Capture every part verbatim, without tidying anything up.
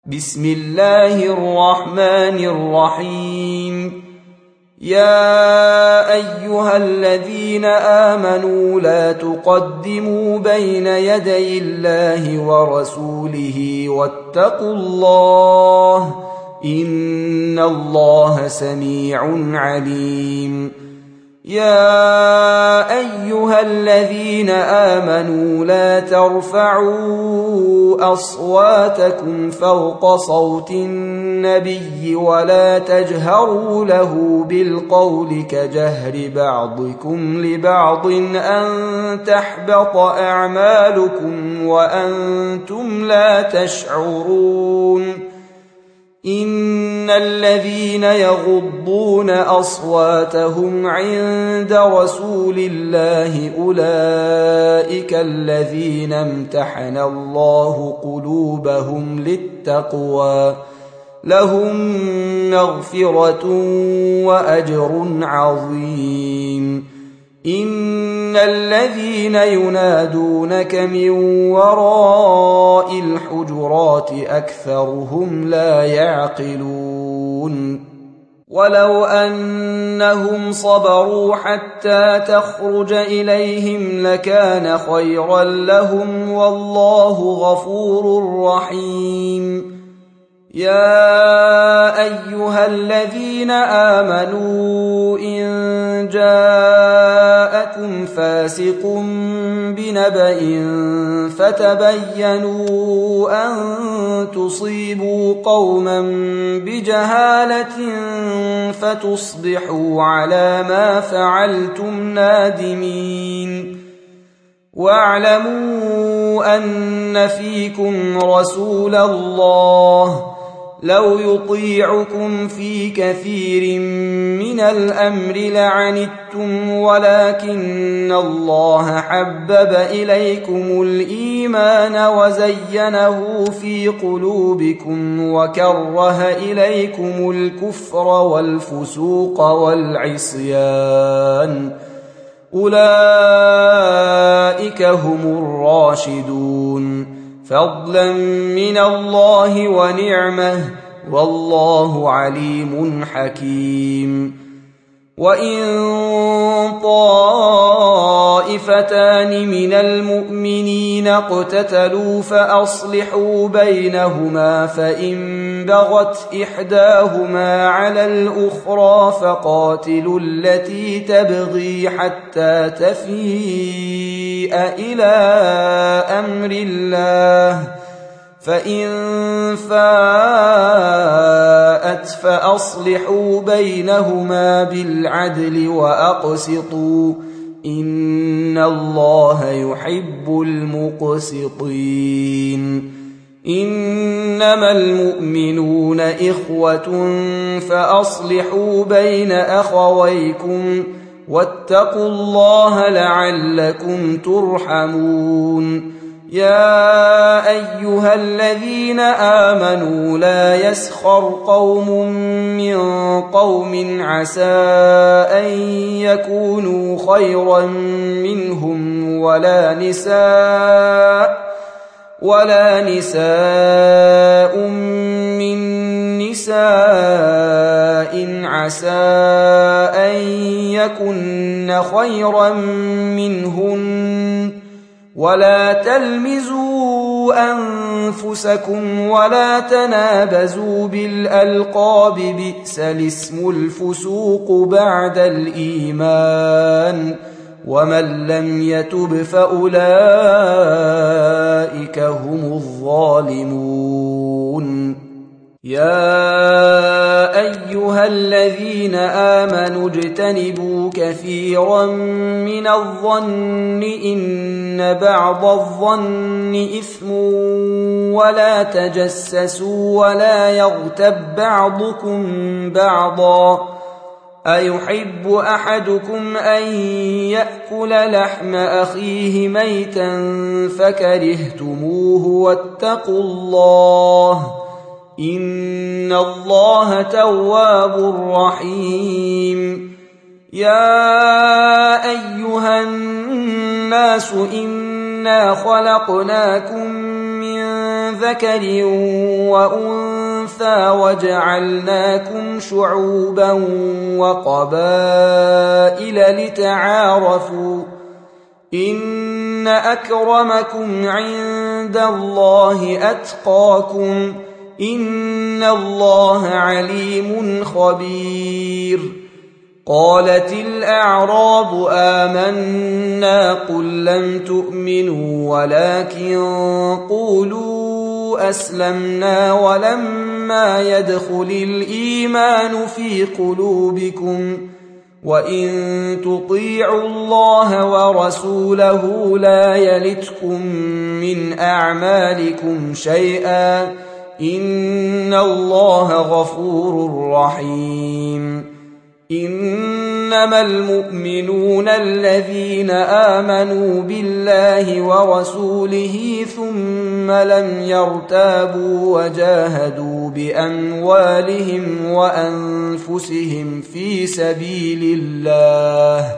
بسم الله الرحمن الرحيم. يا أيها الذين آمنوا لا تقدموا بين يدي الله ورسوله واتقوا الله إن الله سميع عليم. يا أيها الذين آمنوا لا ترفعوا أصواتكم فوق صوت النبي ولا تجهروا له بالقول كجهر بعضكم لبعض أن تحبط أعمالكم وأنتم لا تشعرون. إن الذين يغضون أصواتهم عند رسول الله أولئك الذين امتحن الله قلوبهم للتقوى لهم مغفرة وأجر عظيم. إن الذين ينادونك من وراء الحجرات أكثرهم لا يعقلون. ولو أنهم صبروا حتى تخرج إليهم لكان خيرا لهم والله غفور رحيم. يا أيها الذين آمنوا إن جاءكم فاسق بنبأ فتبينوا أن تصيبوا قوما بجهالة فتصبحوا على ما فعلتم نادمين. واعلموا أن فيكم رسول الله لو يطيعكم في كثير من الأمر لعنتم ولكن الله حبب إليكم الإيمان وزينه في قلوبكم وكره إليكم الكفر والفسوق والعصيان أولئك هم الراشدون فضلا من الله ونعمه والله عليم حكيم. وإن طائفتان من المؤمنين اقتتلوا فأصلحوا بينهما فإن بغت إحداهما على الأخرى فقاتلوا التي تبغي حتى تفيء إلى أمر الله فإن فاءت فأصلحوا بينهما بالعدل وأقسطوا إن الله يحب المقسطين. إنما المؤمنون إخوة فأصلحوا بين أخويكم واتقوا الله لعلكم ترحمون. يا أيها الذين آمنوا لا يسخر قوم من قوم عسى أن يكونوا خيرا منهم ولا نساء ولا نساء من نساء عسى أن يكن خيرا منهن ولا تلمزوا أنفسكم ولا تنابزوا بالألقاب بئس الاسم الفسوق بعد الإيمان ومن لم يتب فأولئك هم الظالمون. يا أيها الذين آمنوا اجتنبوا كثيرا من الظن إن بعض الظن إثم ولا تجسسوا ولا يغتب بعضكم بعضا أيحب أحدكم أن يأكل لحم أخيه ميتا فكرهتموه واتقوا الله إن الله تواب رحيم. يا أيها الناس إنا خلقناكم من ذكر وأنثى وجعلناكم شعوبا وقبائل لتعارفوا إن أكرمكم عند الله أتقاكم إن الله عليم خبير. قالت الأعراب آمنا قل لم تؤمنوا ولكن قولوا أسلمنا ولما يدخل الإيمان في قلوبكم وإن تطيعوا الله ورسوله لا يلتكم من أعمالكم شيئا إن الله غفور رحيم. إنما المؤمنون الذين آمنوا بالله ورسوله ثم لم يرتابوا وجاهدوا بأموالهم وأنفسهم في سبيل الله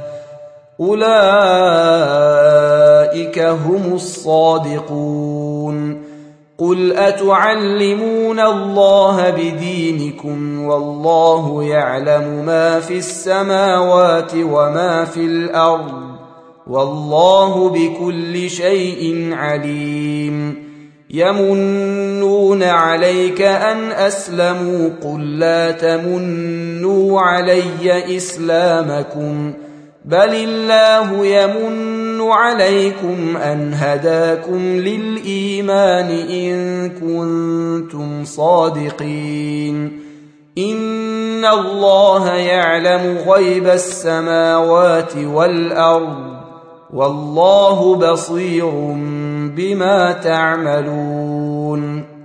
أولئك هم الصادقون. قل أتعلمون الله بدينكم والله يعلم ما في السماوات وما في الأرض والله بكل شيء عليم. يمنون عليك أن أسلموا قل لا تمنوا علي إسلامكم بل الله يمن عليكم أن هداكم للإيمان إن كنتم صادقين. إن الله يعلم غيب السماوات والأرض والله بصير بما تعملون.